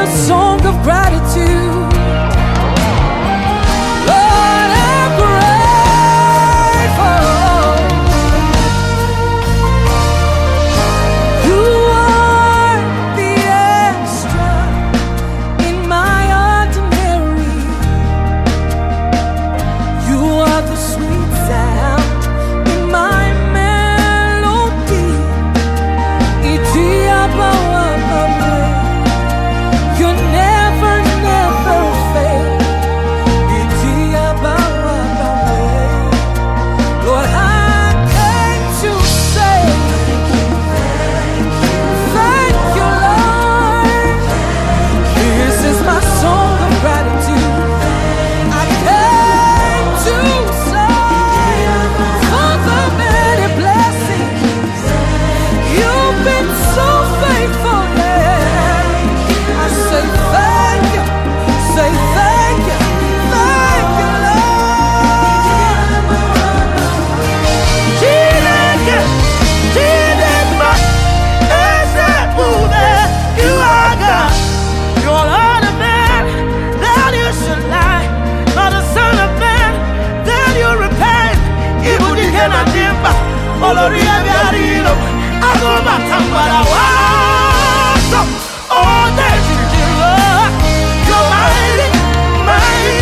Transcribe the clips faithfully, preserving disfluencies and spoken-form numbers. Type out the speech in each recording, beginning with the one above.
song of gratitude. Lord, I'm grateful. You are the extra in my ordinary. You are the sweet sound in my melody. Itia bawa bawa. You never, never fail. Itia bawa bawa. Lord, I came to say thank you, Lord. This is my song of gratitude. I came to say for the many blessings you've been so faithful. Yeah. I say thank you, say thank you, thank you, Lord. Chineke, Chineke, eze ube, you are God. You're not a man that you should lie, not a son of man that you repent. Ibu di kena dimba, olori ebi arilo, agoma tambara waso. Oh, thank you, Lord. You're mighty, mighty,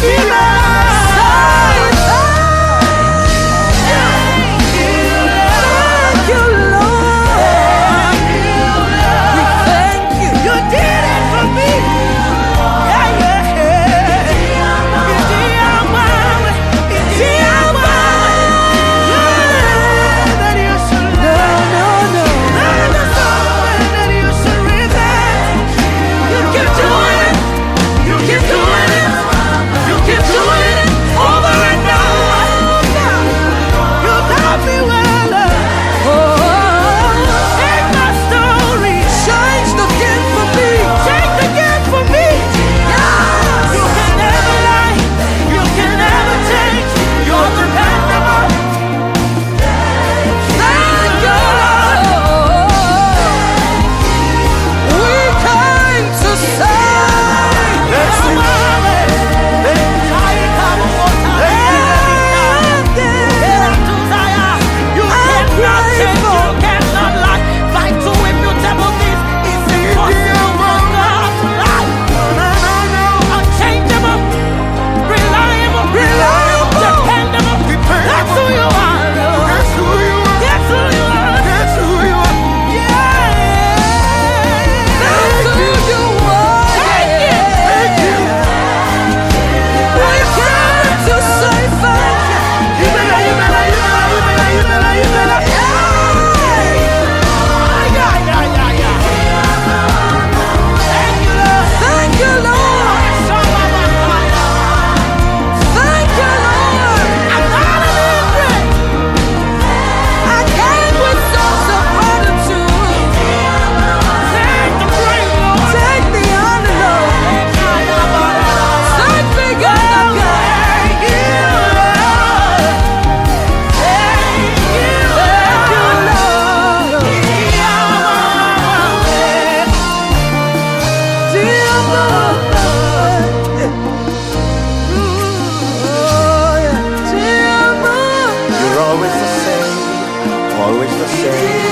Thank you, Lord. We thank you. You did it for me. Yeah, yeah, yeah. It's the hour. It's the hour. That you should No, love. no, no. That is something that you should repent. You keep doing it. You keep doing it. You keep doing it over and over. You got me well. Oh, Take my story. change the game for me. Take the gift for me. Yes. You can never lie. You can never change. You're dependable. Thank you, Lord. We came to say Let's do it. You cannot change. You cannot lie. Fight to immutable things. It's impossible for God to lie. Unchangeable, reliable, Reliable. dependable. That's who you are. That's who you are. That's who you are. That's who you are. Yeah. that's who you are. Thank you. Thank you. We came to say thank you. You better, you better, you better, you better, you better, you better. Yeah. Yeah, yeah, yeah, yeah. Thank you, Lord. Thank you, Lord. Thank you, Lord. I'm not a hypocrite. I came with songs of gratitude. Take the praise, Lord. Take the honor, Lord. Thank me, God. Thank you, Lord. Thank you, Thank you, Lord. Dear Lord. Oh, yeah. Dear Lord. You're always the same, always the same.